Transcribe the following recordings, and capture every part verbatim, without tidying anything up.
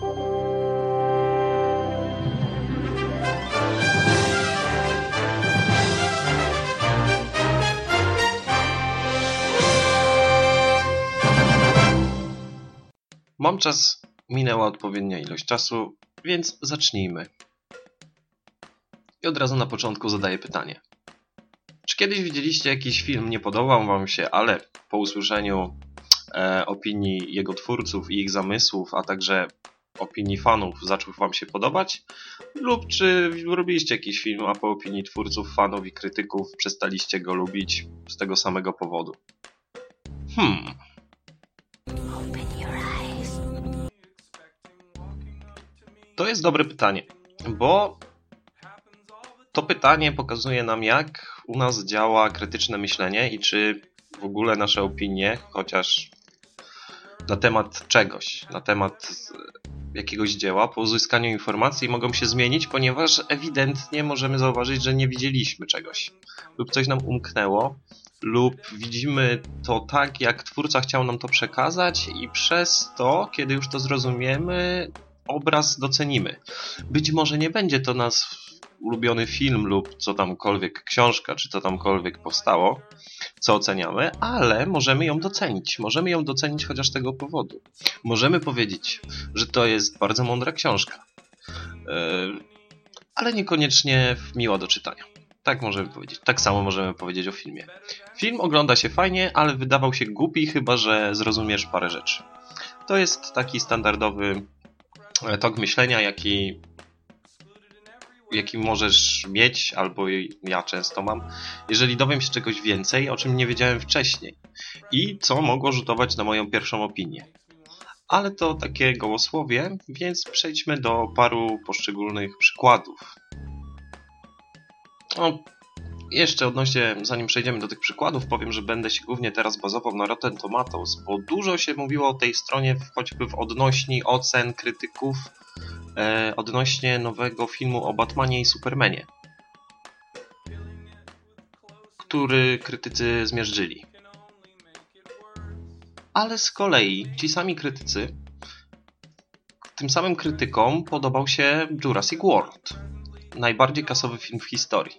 Mam czas, minęła odpowiednia ilość czasu, więc zacznijmy. I od razu na początku zadaję pytanie. Czy kiedyś widzieliście jakiś film, nie podobał wam się, ale po usłyszeniu e, opinii jego twórców i ich zamysłów, a także opinii fanów zaczął wam się podobać? Lub czy robiliście jakiś film, a po opinii twórców, fanów i krytyków przestaliście go lubić z tego samego powodu? Hmm... To jest dobre pytanie, bo to pytanie pokazuje nam, jak u nas działa krytyczne myślenie i czy w ogóle nasze opinie, chociaż na temat czegoś, na temat jakiegoś dzieła, po uzyskaniu informacji mogą się zmienić, ponieważ ewidentnie możemy zauważyć, że nie widzieliśmy czegoś lub coś nam umknęło, lub widzimy to tak, jak twórca chciał nam to przekazać i przez to, kiedy już to zrozumiemy, obraz docenimy. Być może nie będzie to nasz ulubiony film lub co tamkolwiek książka, czy co tamkolwiek powstało, co oceniamy, ale możemy ją docenić. Możemy ją docenić chociaż z tego powodu. Możemy powiedzieć, że to jest bardzo mądra książka, yy, ale niekoniecznie miła do czytania. Tak możemy powiedzieć. Tak samo możemy powiedzieć o filmie. Film ogląda się fajnie, ale wydawał się głupi, chyba że zrozumiesz parę rzeczy. To jest taki standardowy tok myślenia, jaki, jaki możesz mieć, albo ja często mam, jeżeli dowiem się czegoś więcej, o czym nie wiedziałem wcześniej i co mogło rzutować na moją pierwszą opinię. Ale to takie gołosłowie, więc przejdźmy do paru poszczególnych przykładów. No, jeszcze odnośnie, zanim przejdziemy do tych przykładów, powiem, że będę się głównie teraz bazował na Rotten Tomatoes, bo dużo się mówiło o tej stronie choćby w odnośni ocen krytyków e, odnośnie nowego filmu o Batmanie i Supermanie, który krytycy zmierzyli. Ale z kolei ci sami krytycy, tym samym krytykom podobał się Jurassic World, najbardziej kasowy film w historii.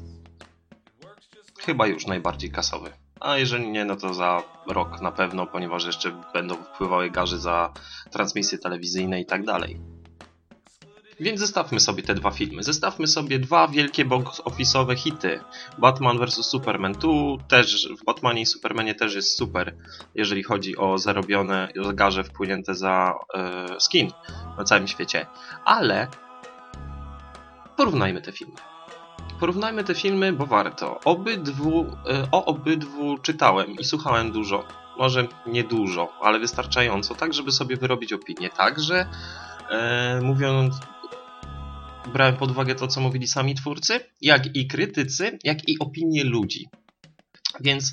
Chyba już najbardziej kasowy. A jeżeli nie, no to za rok na pewno, ponieważ jeszcze będą wpływały garzy za transmisje telewizyjne i tak dalej. Więc zestawmy sobie te dwa filmy. Zestawmy sobie dwa wielkie box office'owe hity. Batman versus. Superman. Tu też, w Batmanie i Supermanie też jest super, jeżeli chodzi o zarobione garze wpłynięte za e, skin na całym świecie. Ale porównajmy te filmy. Porównajmy te filmy, bo warto. Obydwu, o obydwu czytałem i słuchałem dużo. Może nie dużo, ale wystarczająco, tak żeby sobie wyrobić opinię. Także e, mówiąc, brałem pod uwagę to, co mówili sami twórcy, jak i krytycy, jak i opinie ludzi. Więc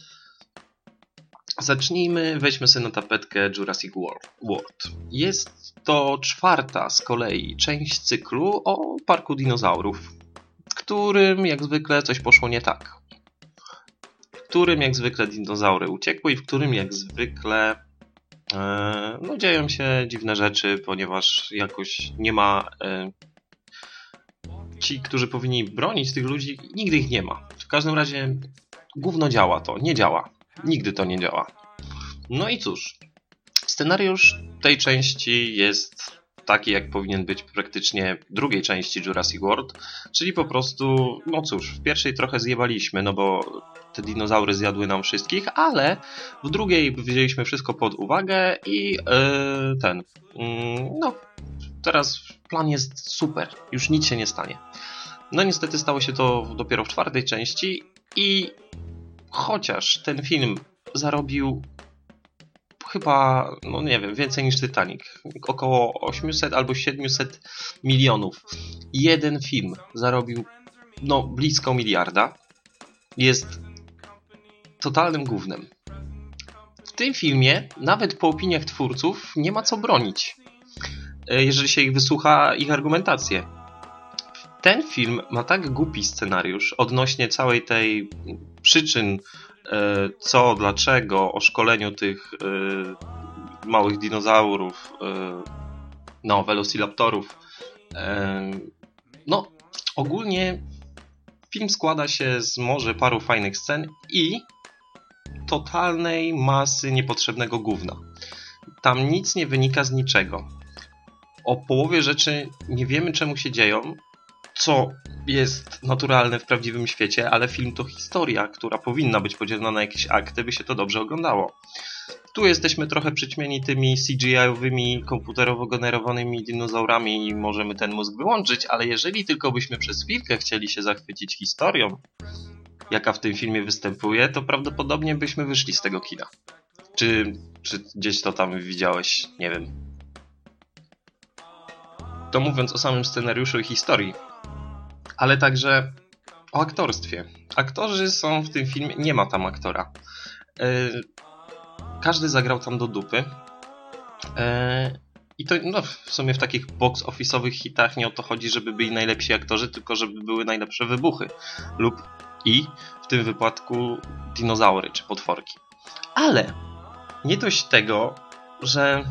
zacznijmy, weźmy sobie na tapetkę Jurassic World. Jest to czwarta z kolei część cyklu o parku dinozaurów, w którym jak zwykle coś poszło nie tak. W którym jak zwykle dinozaury uciekły i w którym jak zwykle e, no, dzieją się dziwne rzeczy, ponieważ jakoś nie ma e, ci, którzy powinni bronić tych ludzi, nigdy ich nie ma. W każdym razie gówno działa to, nie działa. Nigdy to nie działa. No i cóż, scenariusz tej części jest taki, jak powinien być praktycznie drugiej części Jurassic World, czyli po prostu, no cóż, w pierwszej trochę zjebaliśmy, no bo te dinozaury zjadły nam wszystkich, ale w drugiej wzięliśmy wszystko pod uwagę i yy, ten, yy, no teraz plan jest super, już nic się nie stanie. No niestety stało się to dopiero w czwartej części i chociaż ten film zarobił chyba, no nie wiem, więcej niż Titanic, około osiemset albo siedemset milionów. Jeden film zarobił no blisko miliarda. Jest totalnym gównem. W tym filmie, nawet po opiniach twórców, nie ma co bronić, jeżeli się ich wysłucha, ich argumentację. Ten film ma tak głupi scenariusz odnośnie całej tej przyczyn, co, dlaczego, o szkoleniu tych małych dinozaurów no, Velociraptorów. No, ogólnie film składa się z może paru fajnych scen i totalnej masy niepotrzebnego gówna. Tam nic nie wynika z niczego. O połowie rzeczy nie wiemy, czemu się dzieją, co jest naturalne w prawdziwym świecie, ale film to historia, która powinna być podzielona na jakieś akty, by się to dobrze oglądało. Tu jesteśmy trochę przyćmieni tymi C G I-owymi, komputerowo generowanymi dinozaurami i możemy ten mózg wyłączyć, ale jeżeli tylko byśmy przez chwilkę chcieli się zachwycić historią, jaka w tym filmie występuje, to prawdopodobnie byśmy wyszli z tego kina. Czy, czy gdzieś to tam widziałeś? Nie wiem. To mówiąc o samym scenariuszu i historii, ale także o aktorstwie. Aktorzy są w tym filmie, nie ma tam aktora. Yy, każdy zagrał tam do dupy. Yy, I to no, w sumie w takich box office'owych hitach nie o to chodzi, żeby byli najlepsi aktorzy, tylko żeby były najlepsze wybuchy. Lub i w tym wypadku dinozaury czy potworki. Ale nie dość tego, że...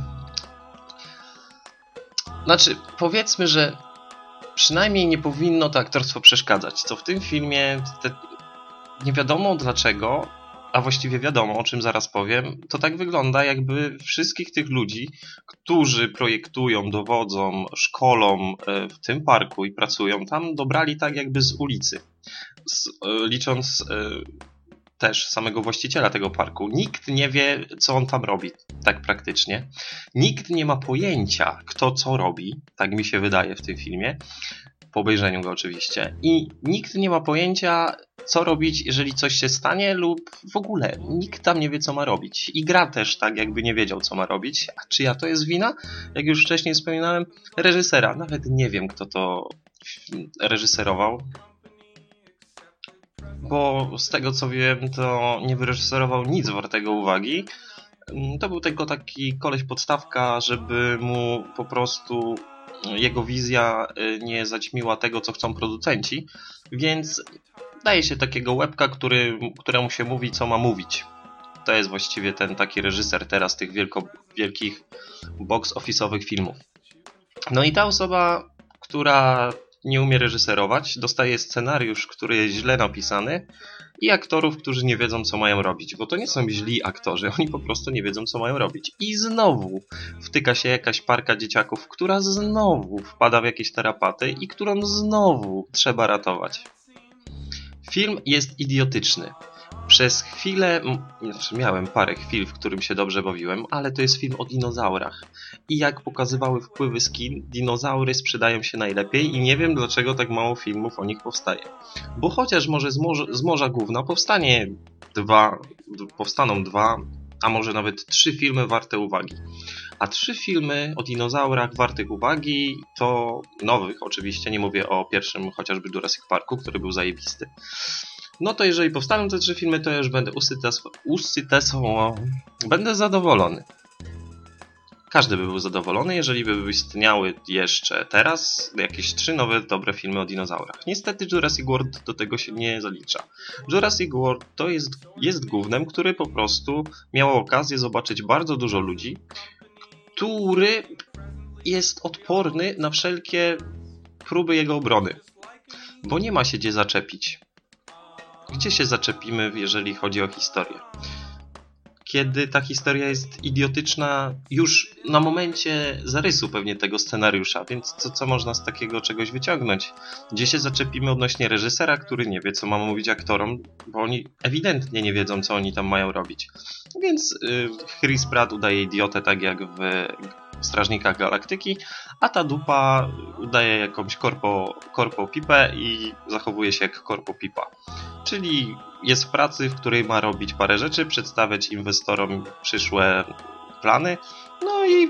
Znaczy, powiedzmy, że przynajmniej nie powinno to aktorstwo przeszkadzać, co w tym filmie te... nie wiadomo dlaczego, a właściwie wiadomo, o czym zaraz powiem, to tak wygląda, jakby wszystkich tych ludzi, którzy projektują, dowodzą, szkolą w tym parku i pracują tam, dobrali tak jakby z ulicy. Z, licząc też samego właściciela tego parku. Nikt nie wie, co on tam robi, tak praktycznie. Nikt nie ma pojęcia, kto co robi, tak mi się wydaje w tym filmie, po obejrzeniu go oczywiście. I nikt nie ma pojęcia, co robić, jeżeli coś się stanie lub w ogóle nikt tam nie wie, co ma robić. I gra też tak, jakby nie wiedział, co ma robić. A czyja to jest wina? Jak już wcześniej wspominałem, reżysera. Nawet nie wiem, kto to reżyserował. Bo z tego co wiem, to nie wyreżyserował nic wartego uwagi. To był tylko taki koleś podstawka, żeby mu po prostu jego wizja nie zaćmiła tego, co chcą producenci. Więc daje się takiego łebka, który, któremu się mówi, co ma mówić. To jest właściwie ten taki reżyser teraz tych wielko, wielkich box office'owych filmów. No i ta osoba, która nie umie reżyserować, dostaje scenariusz, który jest źle napisany i aktorów, którzy nie wiedzą, co mają robić, bo to nie są źli aktorzy, oni po prostu nie wiedzą, co mają robić. I znowu wtyka się jakaś parka dzieciaków, która znowu wpada w jakieś tarapaty i którą znowu trzeba ratować. Film jest idiotyczny. Przez chwilę, znaczy miałem parę chwil, w którym się dobrze bawiłem, ale to jest film o dinozaurach. I jak pokazywały wpływy z kin, dinozaury sprzedają się najlepiej i nie wiem, dlaczego tak mało filmów o nich powstaje. Bo chociaż może z morza, z morza Gówna powstanie dwa, powstaną dwa, a może nawet trzy filmy warte uwagi. A trzy filmy o dinozaurach wartych uwagi to nowych, oczywiście, nie mówię o pierwszym chociażby Jurassic Parku, który był zajebisty. No to jeżeli powstaną te trzy filmy, to ja już będę usytesował, będę zadowolony. Każdy by był zadowolony, jeżeli by istniały jeszcze teraz jakieś trzy nowe, dobre filmy o dinozaurach. Niestety Jurassic World do tego się nie zalicza. Jurassic World to jest, jest gównem, który po prostu miał okazję zobaczyć bardzo dużo ludzi, który jest odporny na wszelkie próby jego obrony. Bo nie ma się gdzie zaczepić. Gdzie się zaczepimy, jeżeli chodzi o historię? Kiedy ta historia jest idiotyczna już na momencie zarysu pewnie tego scenariusza, więc co, co można z takiego czegoś wyciągnąć? Gdzie się zaczepimy odnośnie reżysera, który nie wie, co ma mówić aktorom, bo oni ewidentnie nie wiedzą, co oni tam mają robić. Więc yy, Chris Pratt udaje idiotę, tak jak w Strażnikach Galaktyki, a ta dupa udaje jakąś korpo, korpo pipę i zachowuje się jak korpo pipa. Czyli jest w pracy, w której ma robić parę rzeczy, przedstawiać inwestorom przyszłe plany, no i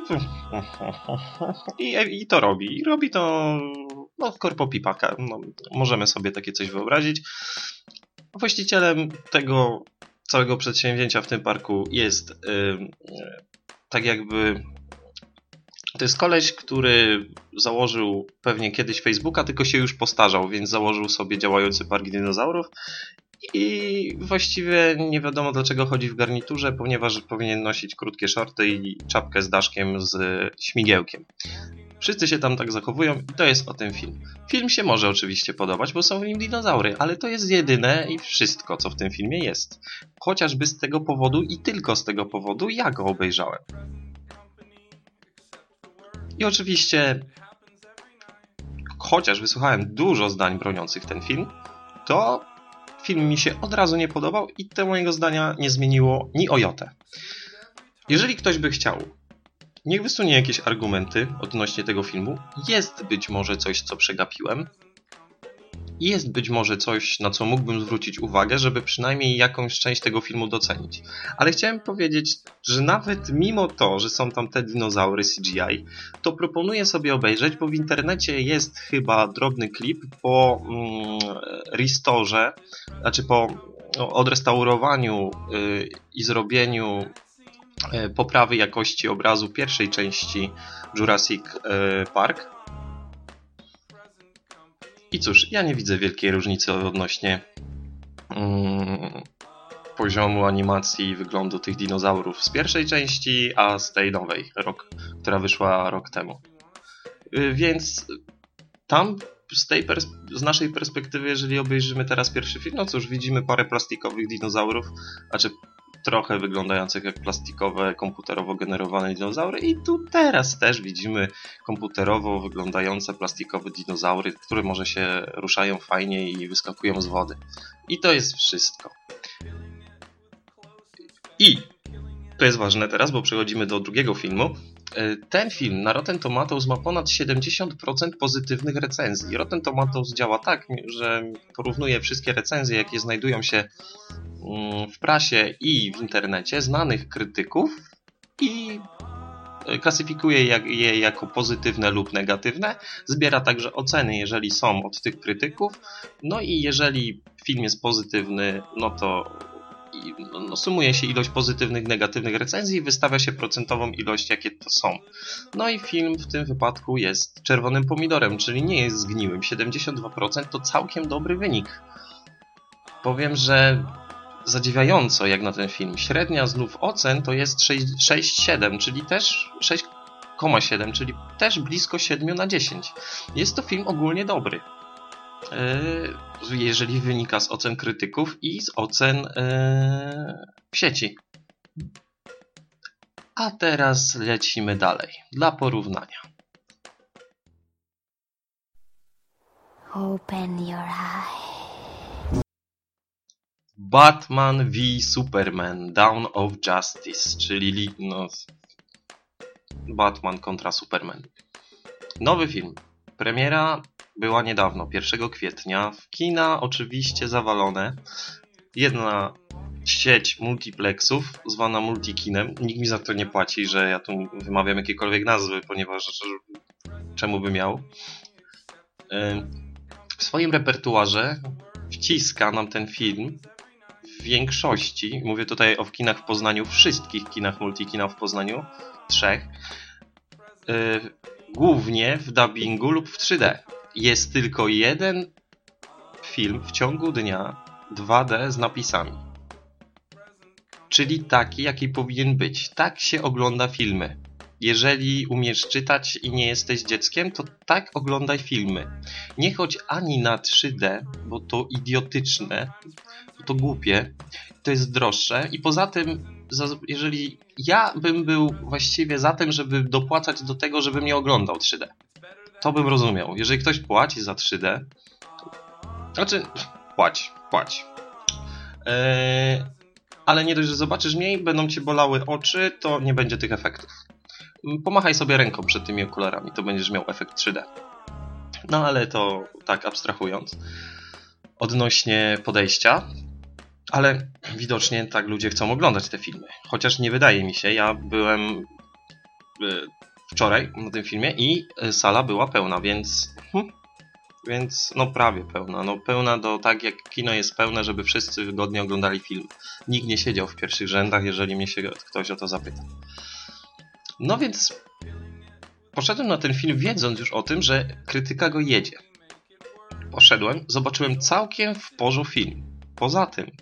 i, i to robi. I robi to no, w korpo pipa. No, możemy sobie takie coś wyobrazić. Właścicielem tego całego przedsięwzięcia w tym parku jest yy, tak jakby... To jest koleś, który założył pewnie kiedyś Facebooka, tylko się już postarzał, więc założył sobie działający park dinozaurów i właściwie nie wiadomo dlaczego chodzi w garniturze, ponieważ powinien nosić krótkie shorty i czapkę z daszkiem z śmigiełkiem. Wszyscy się tam tak zachowują i to jest o tym film. Film się może oczywiście podobać, bo są w nim dinozaury, ale to jest jedyne i wszystko, co w tym filmie jest. Chociażby z tego powodu i tylko z tego powodu ja go obejrzałem. I oczywiście, chociaż wysłuchałem dużo zdań broniących ten film, to film mi się od razu nie podobał i to mojego zdania nie zmieniło ni o jotę. Jeżeli ktoś by chciał, niech wysunie jakieś argumenty odnośnie tego filmu. Jest być może coś, co przegapiłem. Jest być może coś, na co mógłbym zwrócić uwagę, żeby przynajmniej jakąś część tego filmu docenić. Ale chciałem powiedzieć, że nawet mimo to, że są tam te dinozaury C G I, to proponuję sobie obejrzeć, bo w internecie jest chyba drobny klip po mm, restorze, znaczy po no, odrestaurowaniu yy, i zrobieniu yy, poprawy jakości obrazu pierwszej części Jurassic yy, Park. I cóż, ja nie widzę wielkiej różnicy odnośnie mm, poziomu animacji i wyglądu tych dinozaurów z pierwszej części, a z tej nowej, rok, która wyszła rok temu. Yy, więc tam z, tej z naszej perspektywy, jeżeli obejrzymy teraz pierwszy film, no cóż, widzimy parę plastikowych dinozaurów, znaczy trochę wyglądających jak plastikowe, komputerowo generowane dinozaury i tu teraz też widzimy komputerowo wyglądające plastikowe dinozaury, które może się ruszają fajnie i wyskakują z wody. I to jest wszystko. I to jest ważne teraz, bo przechodzimy do drugiego filmu. Ten film na Rotten Tomatoes ma ponad siedemdziesiąt procent pozytywnych recenzji. Rotten Tomatoes działa tak, że porównuje wszystkie recenzje, jakie znajdują się w prasie i w internecie, znanych krytyków i klasyfikuje je jako pozytywne lub negatywne. Zbiera także oceny, jeżeli są od tych krytyków. No i jeżeli film jest pozytywny, no to no, sumuje się ilość pozytywnych, negatywnych recenzji i wystawia się procentową ilość, jakie to są. No i film w tym wypadku jest czerwonym pomidorem, czyli nie jest zgniłym. siedemdziesiąt dwa procent to całkiem dobry wynik. Powiem, że zadziwiająco jak na ten film. Średnia znów ocen to jest sześć przecinek siedem, czyli też sześć przecinek siedem, czyli też blisko siedem na dziesięć. Jest to film ogólnie dobry. Jeżeli wynika z ocen krytyków i z ocen w sieci. A teraz lecimy dalej, dla porównania. Open your eyes. Batman v Superman Dawn of Justice, czyli no, Batman kontra Superman. Nowy film. Premiera była niedawno, pierwszego kwietnia. W kina oczywiście zawalone. Jedna sieć multiplexów, zwana Multikinem. Nikt mi za to nie płaci, że ja tu wymawiam jakiekolwiek nazwy, ponieważ czemu by miał. W swoim repertuarze wciska nam ten film w większości, mówię tutaj o kinach w Poznaniu, wszystkich kinach Multikina w Poznaniu, trzech, yy, głównie w dubbingu lub w trzy D. Jest tylko jeden film w ciągu dnia dwa D z napisami. Czyli taki, jaki powinien być. Tak się ogląda filmy. Jeżeli umiesz czytać i nie jesteś dzieckiem, to tak oglądaj filmy. Nie chodź ani na trzy D, bo to idiotyczne, to głupie, to jest droższe i poza tym, jeżeli ja bym był właściwie za tym, żeby dopłacać do tego, żebym nie oglądał trzy D, to bym rozumiał. Jeżeli ktoś płaci za trzy D, znaczy płać, płać. Eee, ale nie dość, że zobaczysz mniej, będą cię bolały oczy, to nie będzie tych efektów. Pomachaj sobie ręką przed tymi okularami, to będziesz miał efekt trzy D. No ale to tak abstrahując. Odnośnie podejścia, ale widocznie tak ludzie chcą oglądać te filmy. Chociaż nie wydaje mi się, ja byłem wczoraj na tym filmie i sala była pełna, więc hm, więc no prawie pełna. No pełna do tak jak kino jest pełne, żeby wszyscy wygodnie oglądali film. Nikt nie siedział w pierwszych rzędach, jeżeli mnie się ktoś o to zapyta. No więc poszedłem na ten film wiedząc już o tym, że krytyka go jedzie. Poszedłem, zobaczyłem całkiem w porządku film. Poza tym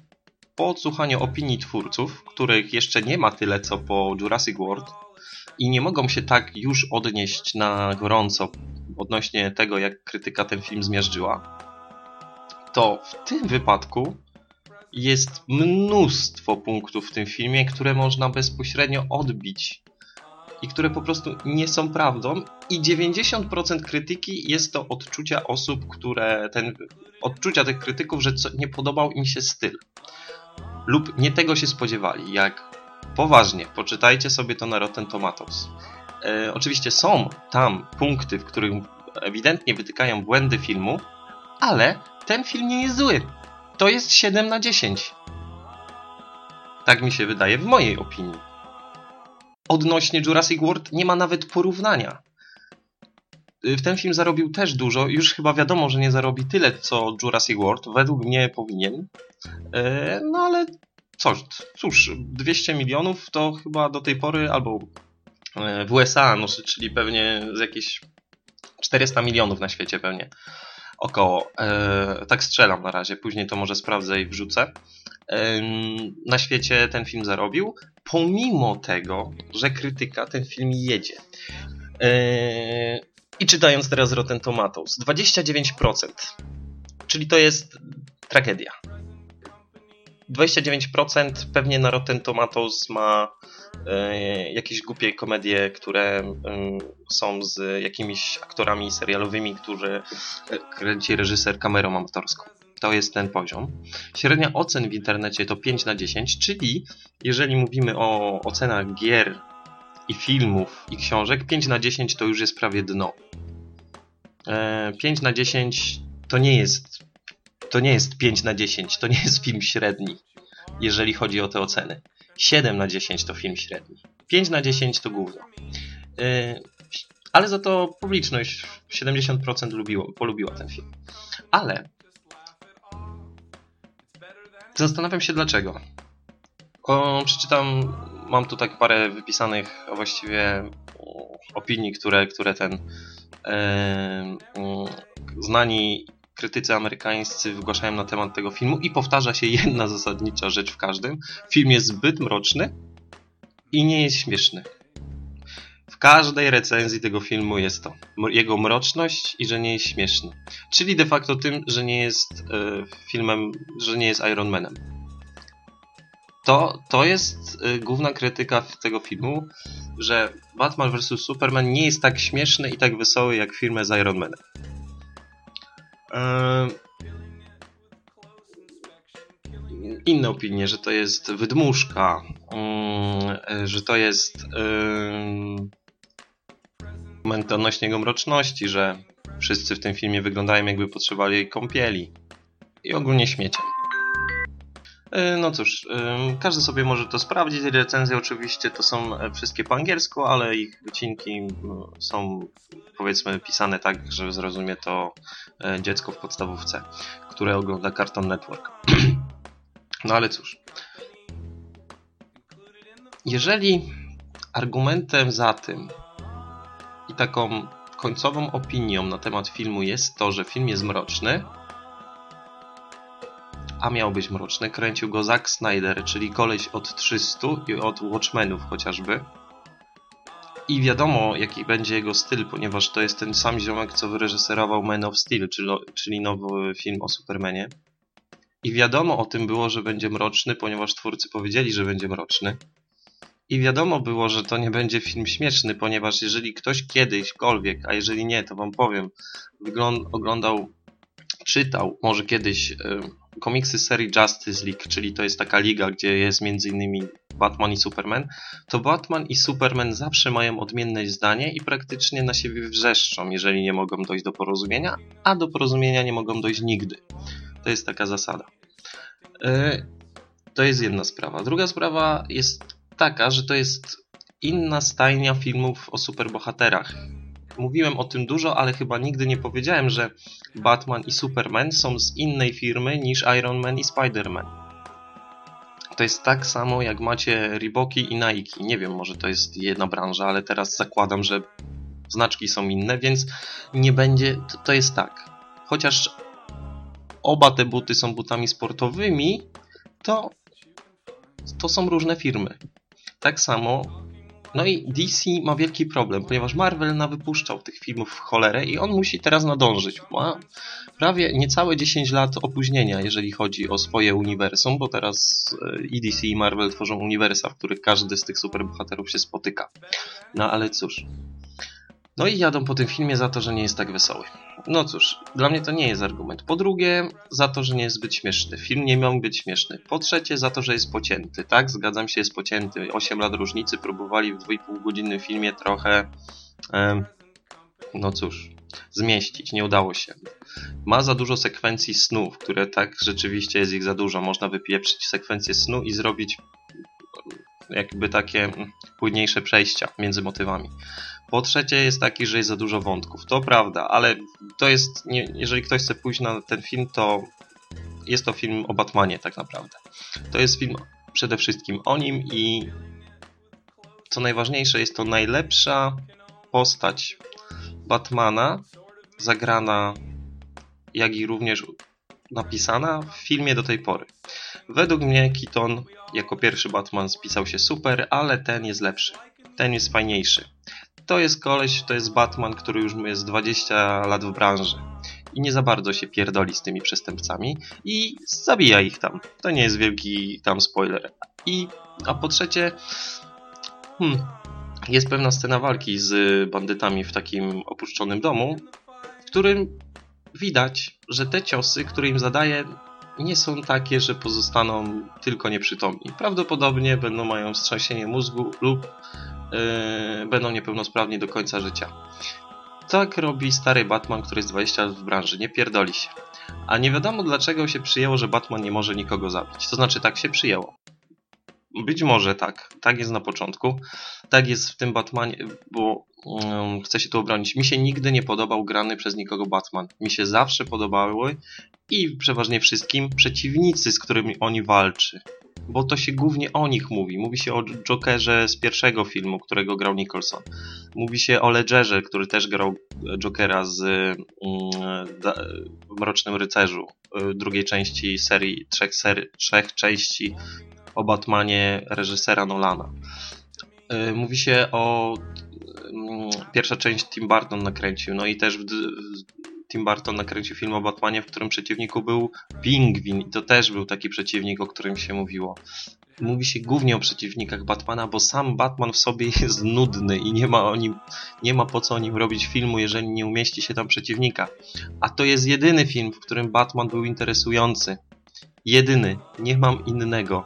po odsłuchaniu opinii twórców, których jeszcze nie ma tyle co po Jurassic World i nie mogą się tak już odnieść na gorąco odnośnie tego, jak krytyka ten film zmiażdżyła, to w tym wypadku jest mnóstwo punktów w tym filmie, które można bezpośrednio odbić i które po prostu nie są prawdą, i dziewięćdziesiąt procent krytyki jest to odczucia osób, które ten, odczucia tych krytyków, że co, nie podobał im się styl lub nie tego się spodziewali. Jak poważnie, poczytajcie sobie to na Rotten Tomatoes. E, oczywiście są tam punkty, w których ewidentnie wytykają błędy filmu, ale ten film nie jest zły. To jest siedem na dziesięć. Tak mi się wydaje, w mojej opinii. Odnośnie Jurassic World nie ma nawet porównania. Ten film zarobił też dużo. Już chyba wiadomo, że nie zarobi tyle, co Jurassic World. Według mnie powinien. No ale cóż, cóż, dwieście milionów to chyba do tej pory, albo w U S A, no, czyli pewnie z jakieś czterysta milionów na świecie pewnie. Około. Tak strzelam na razie. Później to może sprawdzę i wrzucę. Na świecie ten film zarobił, pomimo tego, że krytyka ten film jedzie. I czytając teraz Rotten Tomatoes, dwadzieścia dziewięć procent, czyli to jest tragedia. dwadzieścia dziewięć procent pewnie na Rotten Tomatoes ma jakieś głupie komedie, które są z jakimiś aktorami serialowymi, którzy kręci reżyser kamerą amatorską. To jest ten poziom. Średnia ocen w internecie to pięć na dziesięć, czyli jeżeli mówimy o ocenach gier i filmów i książek, pięć na dziesięć to już jest prawie dno. pięć na dziesięć to nie jest to nie jest pięć na dziesięć, to nie jest film średni, jeżeli chodzi o te oceny. siedem na dziesięć to film średni. pięć na dziesięć to gówno. Ale za to publiczność siedemdziesiąt procent lubiło, polubiła ten film. Ale zastanawiam się dlaczego. O, przeczytam, mam tu tak parę wypisanych właściwie opinii, które, które ten e, e, znani krytycy amerykańscy wygłaszają na temat tego filmu i powtarza się jedna zasadnicza rzecz w każdym. Film jest zbyt mroczny i nie jest śmieszny. W każdej recenzji tego filmu jest to. Jego mroczność i że nie jest śmieszny. Czyli de facto tym, że nie jest e, filmem, że nie jest Iron Manem. To, to jest e, główna krytyka tego filmu, że Batman versus. Superman nie jest tak śmieszny i tak wesoły jak filmy z Iron Manem. E, inne opinie, że to jest wydmuszka, e, że to jest e, moment odnośnie jego mroczności, że wszyscy w tym filmie wyglądają jakby potrzebowali kąpieli i ogólnie śmiecia. No cóż, każdy sobie może to sprawdzić. Recenzje oczywiście to są wszystkie po angielsku, ale ich wycinki są, powiedzmy, pisane tak, że zrozumie to dziecko w podstawówce, które ogląda Cartoon Network. No ale cóż. Jeżeli argumentem za tym i taką końcową opinią na temat filmu jest to, że film jest mroczny, a miał być mroczny, kręcił go Zack Snyder, czyli koleś od trzystu i od Watchmenów chociażby. I wiadomo, jaki będzie jego styl, ponieważ to jest ten sam ziomek, co wyreżyserował Man of Steel, czyli nowy film o Supermanie. I wiadomo o tym było, że będzie mroczny, ponieważ twórcy powiedzieli, że będzie mroczny. I wiadomo było, że to nie będzie film śmieszny, ponieważ jeżeli ktoś kiedyśkolwiek, a jeżeli nie, to wam powiem, oglądał, czytał może kiedyś y, komiksy z serii Justice League, czyli to jest taka liga, gdzie jest między innymi Batman i Superman, to Batman i Superman zawsze mają odmienne zdanie i praktycznie na siebie wrzeszczą, jeżeli nie mogą dojść do porozumienia, a do porozumienia nie mogą dojść nigdy. To jest taka zasada. Y, to jest jedna sprawa. Druga sprawa jest taka, że to jest inna stajnia filmów o superbohaterach. Mówiłem o tym dużo, ale chyba nigdy nie powiedziałem, że Batman i Superman są z innej firmy niż Iron Man i Spider-Man. To jest tak samo jak macie Reeboki i Nike. Nie wiem, może to jest jedna branża, ale teraz zakładam, że znaczki są inne, więc nie będzie... To, to jest tak. Chociaż oba te buty są butami sportowymi, to to są różne firmy. Tak samo, no i D C ma wielki problem, ponieważ Marvel nawypuszczał tych filmów w cholerę i on musi teraz nadążyć. Ma prawie niecałe dziesięć lat opóźnienia, jeżeli chodzi o swoje uniwersum, bo teraz i D C i Marvel tworzą uniwersa, w których każdy z tych superbohaterów się spotyka. No ale cóż. No i jadą po tym filmie za to, że nie jest tak wesoły. No cóż, dla mnie to nie jest argument. Po drugie, za to, że nie jest zbyt śmieszny. Film nie miał być śmieszny. Po trzecie, za to, że jest pocięty. Tak, zgadzam się, jest pocięty. osiem lat różnicy, próbowali w dwuipółgodzinnym filmie trochę, em, no cóż, zmieścić. Nie udało się. Ma za dużo sekwencji snów, które tak rzeczywiście jest ich za dużo. Można wypieprzyć sekwencję snu i zrobić jakby takie płynniejsze przejścia między motywami. Po trzecie jest taki, że jest za dużo wątków. To prawda, ale to jest, nie, jeżeli ktoś chce pójść na ten film, to jest to film o Batmanie tak naprawdę. To jest film przede wszystkim o nim i co najważniejsze, jest to najlepsza postać Batmana zagrana, jak i również napisana w filmie do tej pory. Według mnie Keaton jako pierwszy Batman spisał się super, ale ten jest lepszy. Ten jest fajniejszy. To jest koleś, to jest Batman, który już jest dwadzieścia lat w branży i nie za bardzo się pierdoli z tymi przestępcami i zabija ich tam. To nie jest wielki tam spoiler. I, a po trzecie, hmm, jest pewna scena walki z bandytami w takim opuszczonym domu, w którym widać, że te ciosy, które im zadaje, nie są takie, że pozostaną tylko nieprzytomni. Prawdopodobnie będą mają wstrząsienie mózgu lub Yy, będą niepełnosprawni do końca życia. Tak robi stary Batman, który jest dwadzieścia lat w branży. Nie pierdoli się. A nie wiadomo dlaczego się przyjęło, że Batman nie może nikogo zabić. To znaczy tak się przyjęło. Być może tak. Tak jest na początku. Tak jest w tym Batmanie, bo um, chcę się tu obronić. Mi się nigdy nie podobał grany przez nikogo Batman. Mi się zawsze podobały i przeważnie wszystkim przeciwnicy, z którymi oni walczy. Bo to się głównie o nich mówi. Mówi się o Jokerze z pierwszego filmu, którego grał Nicholson. Mówi się o Ledgerze, który też grał Jokera z mm, da, w Mrocznym Rycerzu, drugiej części serii, trzech, serii, trzech części o Batmanie reżysera Nolana. Mówi się o... Pierwsza część Tim Burton nakręcił, no i też w, Tim Burton nakręcił film o Batmanie, w którym przeciwniku był Pingwin i to też był taki przeciwnik, o którym się mówiło. Mówi się głównie o przeciwnikach Batmana, bo sam Batman w sobie jest nudny i nie ma o nim, nie ma po co o nim robić filmu, jeżeli nie umieści się tam przeciwnika. A to jest jedyny film, w którym Batman był interesujący. Jedyny. Nie mam innego.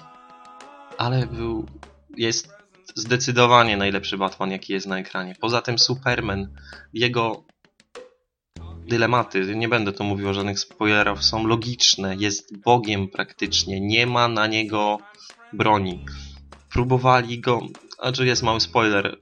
Ale był... jest zdecydowanie najlepszy Batman, jaki jest na ekranie. Poza tym Superman, jego dylematy, nie będę tu mówił o żadnych spoilerach, są logiczne, jest Bogiem praktycznie, nie ma na niego broni. Próbowali go, a czy jest mały spoiler,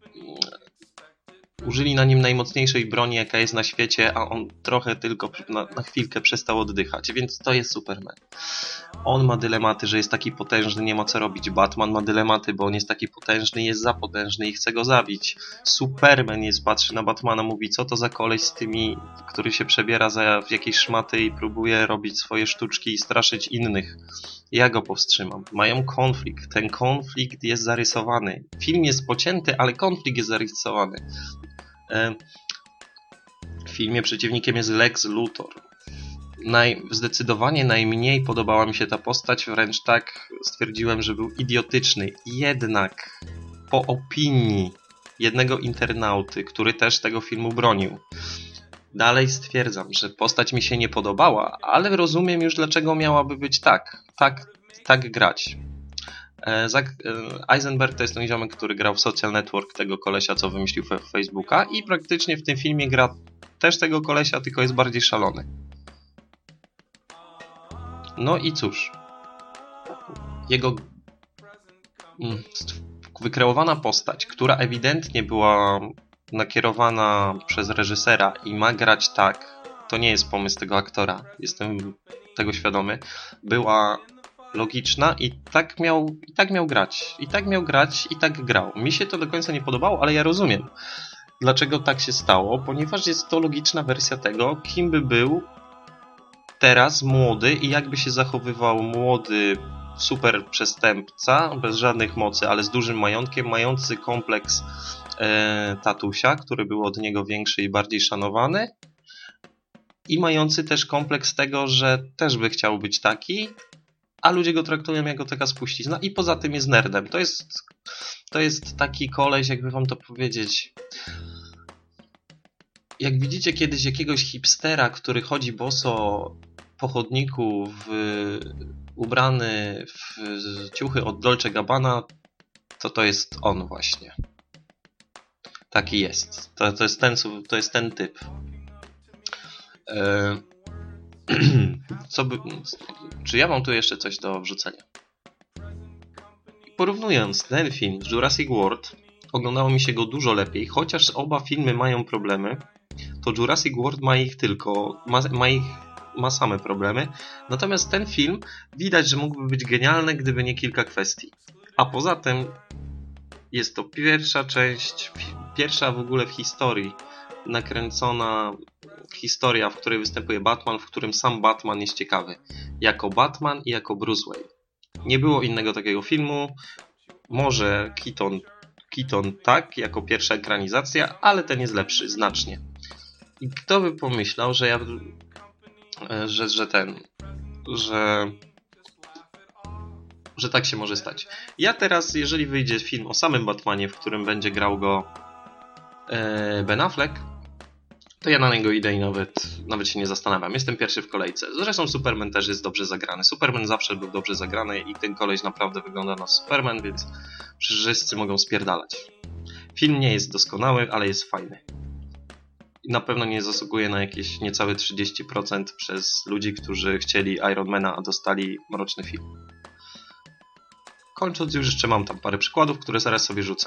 użyli na nim najmocniejszej broni, jaka jest na świecie, a on trochę tylko na, na chwilkę przestał oddychać, więc to jest Superman. On ma dylematy, że jest taki potężny, nie ma co robić. Batman ma dylematy, bo on jest taki potężny, jest za potężny i chce go zabić. Superman jest, patrzy na Batmana, mówi, co to za koleś z tymi, który się przebiera za w jakieś szmaty i próbuje robić swoje sztuczki i straszyć innych. Ja go powstrzymam. Mają konflikt. Ten konflikt jest zarysowany. Film jest pocięty, ale konflikt jest zarysowany. W filmie przeciwnikiem jest Lex Luthor. Naj, zdecydowanie najmniej podobała mi się ta postać, wręcz tak stwierdziłem, że był idiotyczny. Jednak po opinii jednego internauty, który też tego filmu bronił, dalej stwierdzam, że postać mi się nie podobała, ale rozumiem już, dlaczego miałaby być tak, tak, tak grać. Zack Eisenberg to jest ten ziomek, który grał w Social Network, tego kolesia, co wymyślił Facebooka, i praktycznie w tym filmie gra też tego kolesia, tylko jest bardziej szalony. No i cóż, jego wykreowana postać, która ewidentnie była nakierowana przez reżysera i ma grać tak, to nie jest pomysł tego aktora, jestem tego świadomy, była logiczna i tak miał, i tak miał grać, i tak miał grać, i tak grał. Mi się to do końca nie podobało, ale ja rozumiem, dlaczego tak się stało, ponieważ jest to logiczna wersja tego, kim by był teraz młody i jakby się zachowywał młody super przestępca, bez żadnych mocy, ale z dużym majątkiem, mający kompleks e, tatusia, który był od niego większy i bardziej szanowany, i mający też kompleks tego, że też by chciał być taki, a ludzie go traktują jako taka spuścizna, i poza tym jest nerdem. To jest, to jest taki koleś, jakby wam to powiedzieć... Jak widzicie kiedyś jakiegoś hipstera, który chodzi boso po chodniku w, ubrany w ciuchy od Dolce Gabbana, to to jest on właśnie. Taki jest. To, to, jest, ten, to jest ten typ. E... Co by... Czy ja mam tu jeszcze coś do wrzucenia? Porównując ten film z Jurassic World, oglądało mi się go dużo lepiej, chociaż oba filmy mają problemy, to Jurassic World ma ich tylko, ma, ma ich, ma same problemy, natomiast ten film widać, że mógłby być genialny, gdyby nie kilka kwestii. A poza tym jest to pierwsza część, pierwsza w ogóle w historii nakręcona historia, w której występuje Batman, w którym sam Batman jest ciekawy. Jako Batman i jako Bruce Wayne. Nie było innego takiego filmu. Może Keaton, Keaton tak, jako pierwsza ekranizacja, ale ten jest lepszy, znacznie. I kto by pomyślał, że ja... że, że ten... że... że tak się może stać. Ja teraz, jeżeli wyjdzie film o samym Batmanie, w którym będzie grał go e, Ben Affleck, to ja na niego idę i nawet, nawet się nie zastanawiam. Jestem pierwszy w kolejce. Zresztą Superman też jest dobrze zagrany. Superman zawsze był dobrze zagrany i ten koleś naprawdę wygląda na Superman, więc wszyscy mogą spierdalać. Film nie jest doskonały, ale jest fajny. I na pewno nie zasługuje na jakieś niecałe trzydzieści procent przez ludzi, którzy chcieli Ironmana, a dostali mroczny film. Kończąc już jeszcze mam tam parę przykładów, które zaraz sobie rzucę.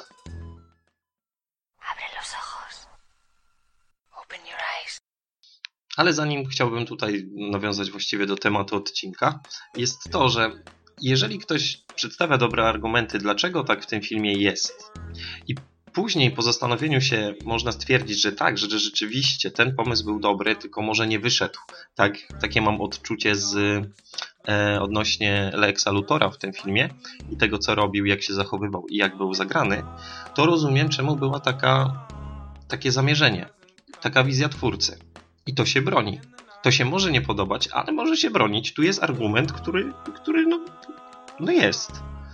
Ale zanim chciałbym tutaj nawiązać właściwie do tematu odcinka, jest to, że jeżeli ktoś przedstawia dobre argumenty, dlaczego tak w tym filmie jest, i później po zastanowieniu się można stwierdzić, że tak, że rzeczywiście ten pomysł był dobry, tylko może nie wyszedł. Tak, takie mam odczucie z e, odnośnie Lexa Luthora w tym filmie i tego, co robił, jak się zachowywał i jak był zagrany, to rozumiem, czemu była taka, takie zamierzenie, taka wizja twórcy. I to się broni. To się może nie podobać, ale może się bronić. Tu jest argument, który, który no, no jest.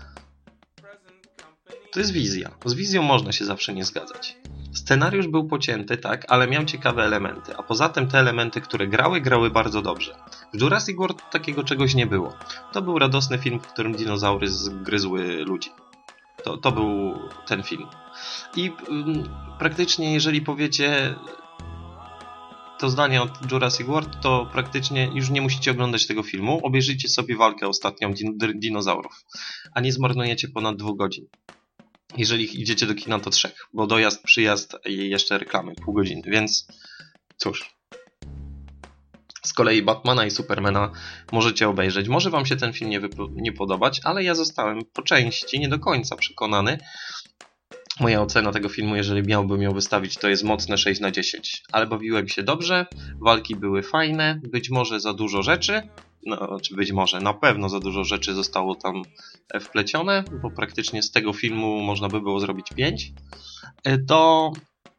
To jest wizja. Z wizją można się zawsze nie zgadzać. Scenariusz był pocięty, tak, ale miał ciekawe elementy. A poza tym te elementy, które grały, grały bardzo dobrze. W Jurassic World takiego czegoś nie było. To był radosny film, w którym dinozaury zgryzły ludzi. To, to był ten film. I mm, praktycznie jeżeli powiecie to zdanie od Jurassic World, to praktycznie już nie musicie oglądać tego filmu. Obejrzyjcie sobie walkę ostatnią din dinozaurów, a nie zmarnujecie ponad dwóch godzin. Jeżeli idziecie do kina, to trzech, bo dojazd, przyjazd i jeszcze reklamy, pół godziny, więc cóż. Z kolei Batmana i Supermana możecie obejrzeć. Może wam się ten film nie, nie podobać, ale ja zostałem po części nie do końca przekonany. Moja ocena tego filmu, jeżeli miałbym ją wystawić, to jest mocne sześć na dziesięć. Ale bawiłem się dobrze, walki były fajne, być może za dużo rzeczy, no, czy być może, na pewno za dużo rzeczy zostało tam wplecione, bo praktycznie z tego filmu można by było zrobić pięć. To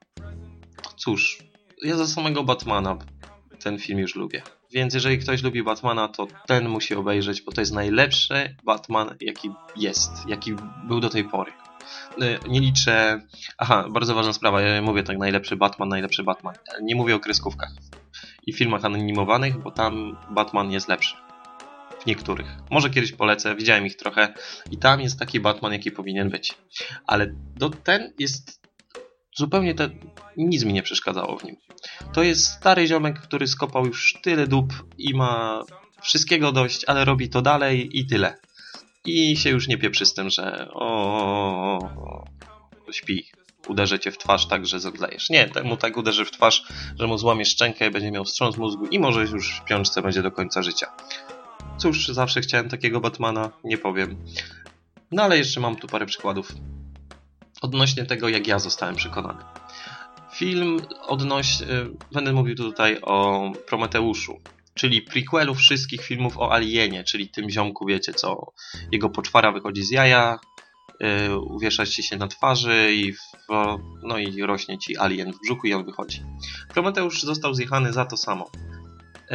cóż, ja za samego Batmana ten film już lubię. Więc jeżeli ktoś lubi Batmana, to ten musi obejrzeć, bo to jest najlepszy Batman, jaki jest, jaki był do tej pory. Nie liczę... Aha, bardzo ważna sprawa, ja mówię tak, najlepszy Batman, najlepszy Batman. Nie mówię o kreskówkach i filmach animowanych, bo tam Batman jest lepszy. W niektórych. Może kiedyś polecę, widziałem ich trochę i tam jest taki Batman, jaki powinien być. Ale do ten jest zupełnie... Te... Nic mi nie przeszkadzało w nim. To jest stary ziomek, który skopał już tyle dup i ma wszystkiego dość, ale robi to dalej i tyle. I się już nie pieprzy z tym, że o, o, o, o śpi, uderzę cię w twarz tak, że zemdlejesz. Nie, temu tak uderzy w twarz, że mu złamie szczękę i będzie miał wstrząs mózgu i może już w śpiączce będzie do końca życia. Cóż, zawsze chciałem takiego Batmana, nie powiem. No ale jeszcze mam tu parę przykładów odnośnie tego, jak ja zostałem przekonany. Film odnośnie... Będę mówił tutaj o Prometeuszu, czyli prequelu wszystkich filmów o Alienie, czyli tym ziomku, wiecie co, jego poczwara wychodzi z jaja, yy, uwiesza ci się na twarzy i, w, no i rośnie ci alien w brzuchu i on wychodzi. Prometeusz został zjechany za to samo. Yy,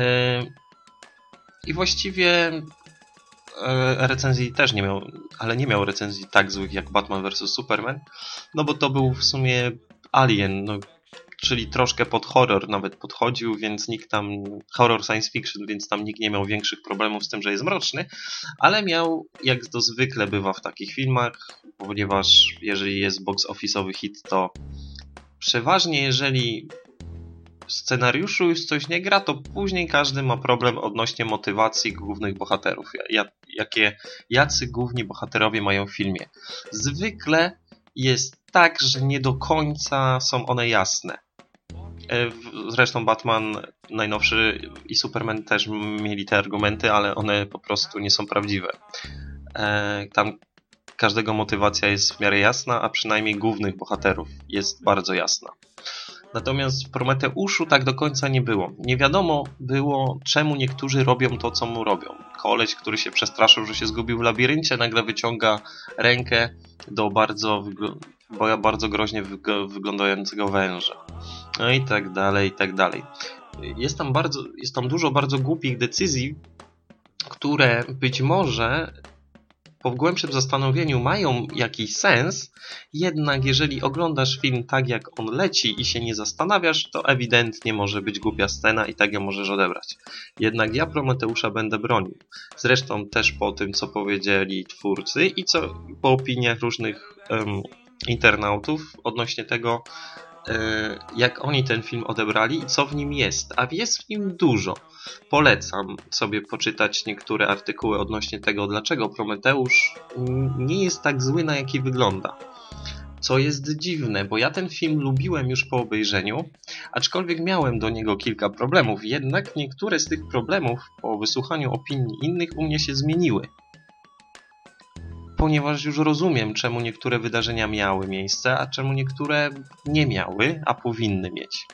I właściwie yy, recenzji też nie miał, ale nie miał recenzji tak złych jak Batman versus. Superman, no bo to był w sumie Alien, no, czyli troszkę pod horror nawet podchodził, więc nikt tam, horror science fiction, więc tam nikt nie miał większych problemów z tym, że jest mroczny, ale miał, jak to zwykle bywa w takich filmach, ponieważ jeżeli jest box office'owy hit, to przeważnie jeżeli w scenariuszu już coś nie gra, to później każdy ma problem odnośnie motywacji głównych bohaterów. Jakie, jacy główni bohaterowie mają w filmie. Zwykle jest tak, że nie do końca są one jasne. Zresztą Batman najnowszy i Superman też mieli te argumenty, ale one po prostu nie są prawdziwe. Tam każdego motywacja jest w miarę jasna, a przynajmniej głównych bohaterów jest bardzo jasna. Natomiast w Prometeuszu tak do końca nie było. Nie wiadomo było, czemu niektórzy robią to, co mu robią. Koleś, który się przestraszył, że się zgubił w labiryncie, nagle wyciąga rękę do bardzo, wygl- bardzo groźnie wyg- wyglądającego węża. No i tak dalej, i tak dalej. Jest tam, bardzo, jest tam dużo bardzo głupich decyzji, które być może po głębszym zastanowieniu mają jakiś sens, jednak jeżeli oglądasz film tak jak on leci i się nie zastanawiasz, to ewidentnie może być głupia scena i tak ją możesz odebrać. Jednak ja Prometeusza będę bronił. Zresztą też po tym, co powiedzieli twórcy i co po opiniach różnych um, internautów odnośnie tego, jak oni ten film odebrali i co w nim jest. A jest w nim dużo. Polecam sobie poczytać niektóre artykuły odnośnie tego, dlaczego Prometeusz nie jest tak zły, na jaki wygląda. Co jest dziwne, bo ja ten film lubiłem już po obejrzeniu, aczkolwiek miałem do niego kilka problemów, jednak niektóre z tych problemów po wysłuchaniu opinii innych u mnie się zmieniły. Ponieważ już rozumiem, czemu niektóre wydarzenia miały miejsce, a czemu niektóre nie miały, a powinny mieć.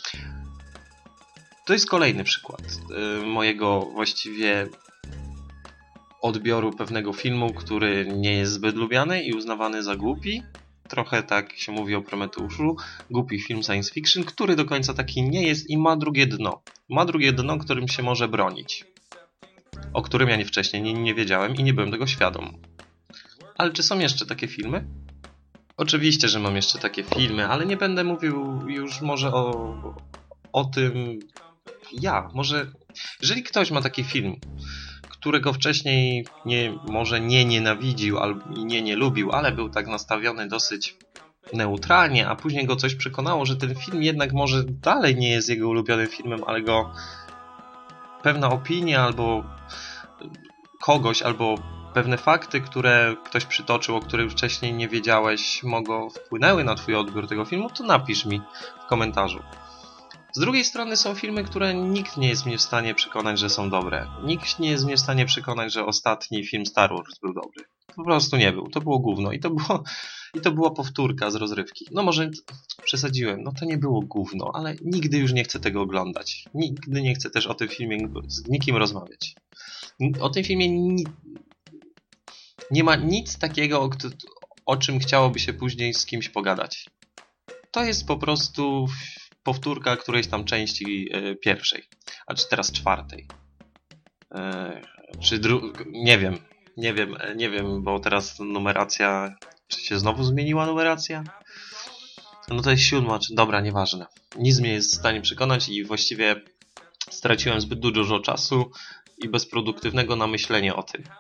To jest kolejny przykład yy, mojego właściwie odbioru pewnego filmu, który nie jest zbyt lubiany i uznawany za głupi. Trochę tak się mówi o Prometeuszu. Głupi film science fiction, który do końca taki nie jest i ma drugie dno. Ma drugie dno, którym się może bronić. O którym ja nie wcześniej nie, nie wiedziałem i nie byłem tego świadom. Ale czy są jeszcze takie filmy? Oczywiście, że mam jeszcze takie filmy, ale nie będę mówił już może o, o tym ja. Może jeżeli ktoś ma taki film, którego wcześniej nie, może nie nienawidził albo nie nie lubił, ale był tak nastawiony dosyć neutralnie, a później go coś przekonało, że ten film jednak może dalej nie jest jego ulubionym filmem, ale go pewna opinia albo kogoś, albo pewne fakty, które ktoś przytoczył, o których wcześniej nie wiedziałeś, mogą wpłynęły na twój odbiór tego filmu, to napisz mi w komentarzu. Z drugiej strony są filmy, które nikt nie jest mnie w stanie przekonać, że są dobre. Nikt nie jest mnie w stanie przekonać, że ostatni film Star Wars był dobry. Po prostu nie był. To było gówno. I to, było, i to była powtórka z rozrywki. No może przesadziłem. No to nie było gówno, ale nigdy już nie chcę tego oglądać. Nigdy nie chcę też o tym filmie z nikim rozmawiać. O tym filmie ni nie ma nic takiego, o, o czym chciałoby się później z kimś pogadać. To jest po prostu powtórka którejś tam części e, pierwszej, a czy teraz czwartej. E, czy dru... Nie wiem, nie wiem, nie wiem, bo teraz numeracja, czy się znowu zmieniła numeracja? No to jest siódma, czy dobra, nieważne. Nic mnie jest w stanie przekonać i właściwie straciłem zbyt dużo czasu i bezproduktywnego namyślenia o tym.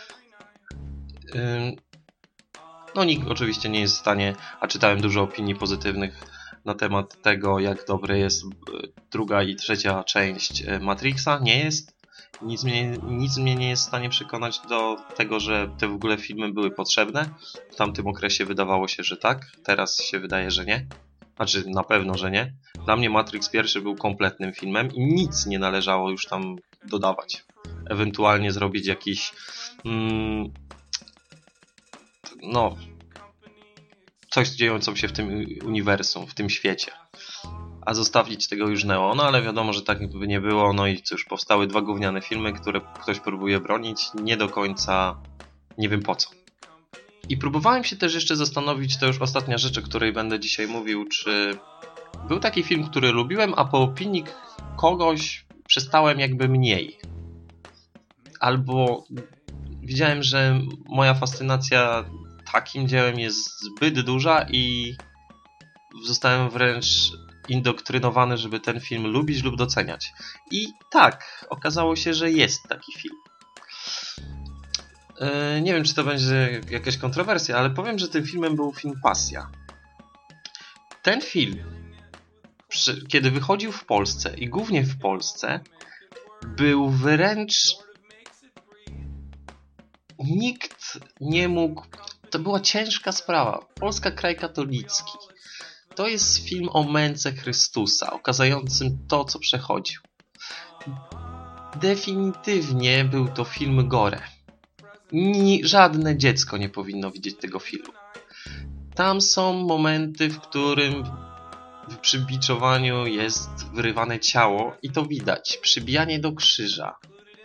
No nikt oczywiście nie jest w stanie, a czytałem dużo opinii pozytywnych na temat tego, jak dobre jest druga i trzecia część Matrixa. Nie jest. Nic mnie, nic mnie nie jest w stanie przekonać do tego, że te w ogóle filmy były potrzebne. W tamtym okresie wydawało się, że tak. Teraz się wydaje, że nie. Znaczy, na pewno, że nie. Dla mnie Matrix pierwszy był kompletnym filmem i nic nie należało już tam dodawać. Ewentualnie zrobić jakiś... Mm, no... coś dziejącą się w tym uniwersum, w tym świecie. a zostawić tego już Neo. No ale wiadomo, że tak by nie było. No i cóż, powstały dwa gówniane filmy, które ktoś próbuje bronić. Nie do końca nie wiem po co. I próbowałem się też jeszcze zastanowić, to już ostatnia rzecz, o której będę dzisiaj mówił, czy był taki film, który lubiłem, a po opinii kogoś przestałem jakby mniej. Albo widziałem, że moja fascynacja takim dziełem jest zbyt duża i zostałem wręcz indoktrynowany, żeby ten film lubić lub doceniać. I tak, okazało się, że jest taki film. Yy, nie wiem, czy to będzie jakaś kontrowersja, ale powiem, że tym filmem był film Pasja. Ten film, przy, kiedy wychodził w Polsce i głównie w Polsce, był wręcz... Nikt nie mógł... To była ciężka sprawa. Polska, kraj katolicki. To jest film o męce Chrystusa, okazującym to, co przechodził. Definitywnie był to film gore. Ni, żadne dziecko nie powinno widzieć tego filmu. Tam są momenty, w którym przy biczowaniu jest wyrywane ciało i to widać. Przybijanie do krzyża.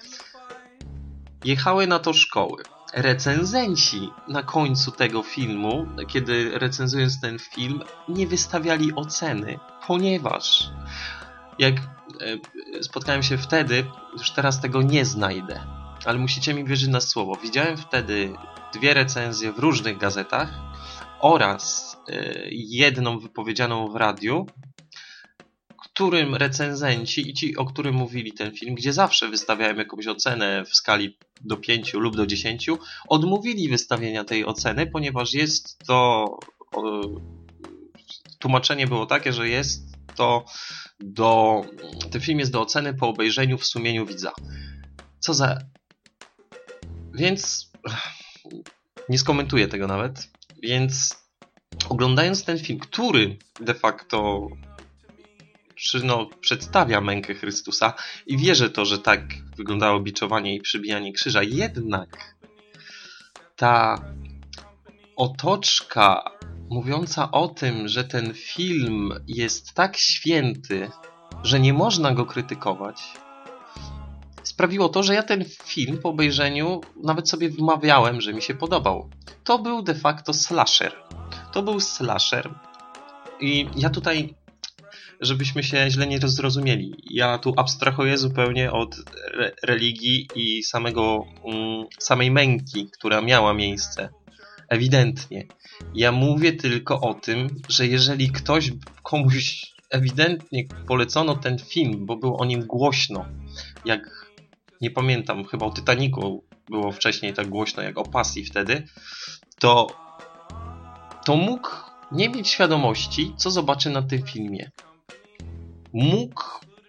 Jechały na to szkoły. Recenzenci na końcu tego filmu, kiedy recenzując ten film, nie wystawiali oceny, ponieważ jak spotkałem się wtedy, już teraz tego nie znajdę, ale musicie mi wierzyć na słowo. Widziałem wtedy dwie recenzje w różnych gazetach oraz jedną wypowiedzianą w radiu, którym recenzenci i ci, o którym mówili ten film, gdzie zawsze wystawiałem jakąś ocenę w skali do pięciu lub do dziesięciu, odmówili wystawienia tej oceny, ponieważ jest to... O, tłumaczenie było takie, że jest to do... Ten film jest do oceny po obejrzeniu w sumieniu widza. Co za... Więc... Nie skomentuję tego nawet. Więc oglądając ten film, który de facto... Czy no, przedstawia mękę Chrystusa i wierzę to, że tak wyglądało biczowanie i przybijanie krzyża. Jednak ta otoczka mówiąca o tym, że ten film jest tak święty, że nie można go krytykować, sprawiło to, że ja ten film po obejrzeniu nawet sobie wmawiałem, że mi się podobał. To był de facto slasher. To był slasher i ja tutaj... Żebyśmy się źle nie zrozumieli. Ja tu abstrahuję zupełnie od re religii i samego, um, samej męki, która miała miejsce. Ewidentnie. Ja mówię tylko o tym, że jeżeli ktoś, komuś ewidentnie polecono ten film, bo było o nim głośno, jak, nie pamiętam, chyba o Titanicu było wcześniej tak głośno jak o Pasji wtedy, to, to mógł nie mieć świadomości, co zobaczy na tym filmie. Mógł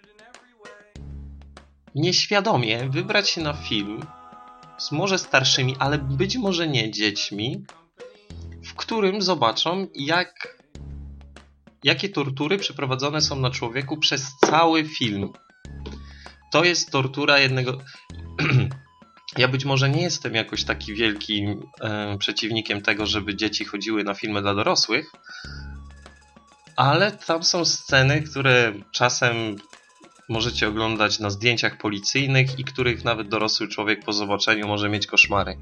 nieświadomie wybrać się na film z może starszymi, ale być może nie dziećmi, w którym zobaczą, jak, jakie tortury przeprowadzone są na człowieku przez cały film. To jest tortura jednego... Ja być może nie jestem jakoś taki wielkim e, przeciwnikiem tego, żeby dzieci chodziły na filmy dla dorosłych, ale tam są sceny, które czasem możecie oglądać na zdjęciach policyjnych i których nawet dorosły człowiek po zobaczeniu może mieć koszmary.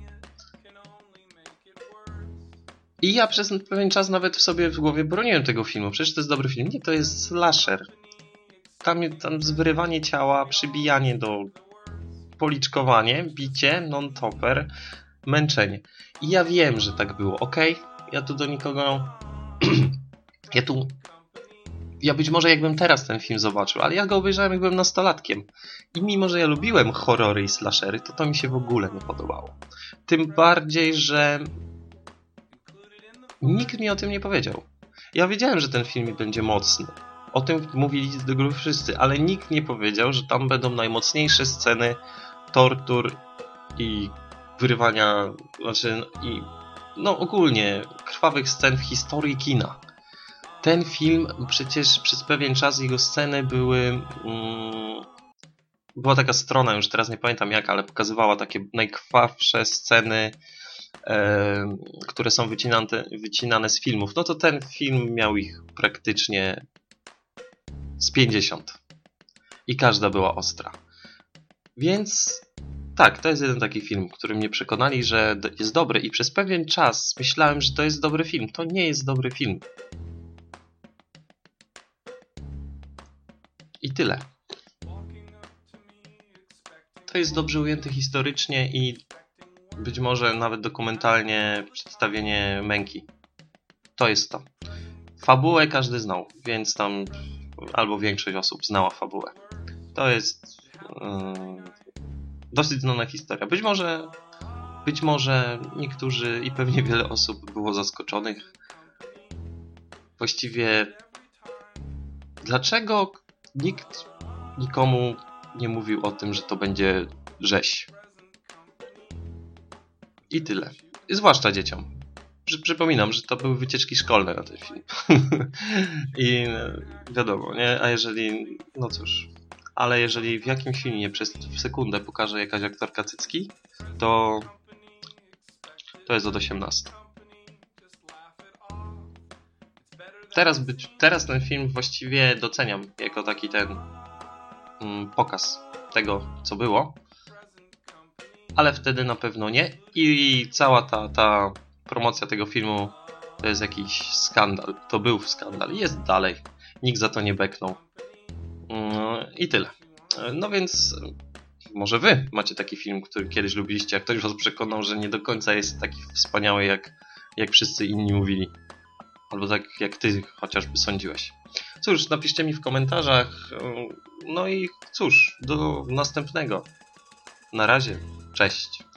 I ja przez pewien czas nawet w sobie w głowie broniłem tego filmu. Przecież to jest dobry film. Nie, to jest slasher. Tam, tam zwyrywanie ciała, przybijanie do... policzkowanie, bicie, non-topper, męczenie. I ja wiem, że tak było, ok? Ja tu do nikogo... ja tu... Ja być może jakbym teraz ten film zobaczył, ale ja go obejrzałem jak byłem nastolatkiem. I mimo, że ja lubiłem horrory i slashery, to to mi się w ogóle nie podobało. Tym bardziej, że... nikt mi o tym nie powiedział. Ja wiedziałem, że ten film będzie mocny. O tym mówili z góry wszyscy, ale nikt nie powiedział, że tam będą najmocniejsze sceny tortur i wyrywania, znaczy i no ogólnie krwawych scen w historii kina. Ten film przecież przez pewien czas jego sceny były... Mm, była taka strona, już teraz nie pamiętam jak, ale pokazywała takie najkrwawsze sceny, e, które są wycinane, wycinane z filmów. No to ten film miał ich praktycznie z pięćdziesiąt. I każda była ostra. Więc tak, to jest jeden taki film, który mnie przekonali, że jest dobry i przez pewien czas myślałem, że to jest dobry film. To nie jest dobry film. I tyle. To jest dobrze ujęte historycznie i być może nawet dokumentalnie przedstawienie męki. To jest to. Fabułę każdy znał, więc tam albo większość osób znała fabułę. To jest yy, dosyć znana historia. Być może, być może niektórzy i pewnie wiele osób było zaskoczonych. Właściwie dlaczego nikt nikomu nie mówił o tym, że to będzie rzeź? I tyle. I zwłaszcza dzieciom. Przy, przypominam, że to były wycieczki szkolne na ten film. I wiadomo, nie? A jeżeli... No cóż. Ale jeżeli w jakimś filmie przez sekundę pokaże jakaś aktorka cycki, to... To jest od osiemnastu. Teraz, być, teraz ten film właściwie doceniam jako taki ten mm, pokaz tego, co było. Ale wtedy na pewno nie. I cała ta, ta promocja tego filmu to jest jakiś skandal. To był skandal. Jest dalej. Nikt za to nie beknął. I tyle. No więc może wy macie taki film, który kiedyś lubiliście, a ktoś was przekonał, że nie do końca jest taki wspaniały, jak, jak wszyscy inni mówili. Albo tak jak ty chociażby sądziłeś. Cóż, napiszcie mi w komentarzach. No i cóż, do następnego. Na razie. Cześć.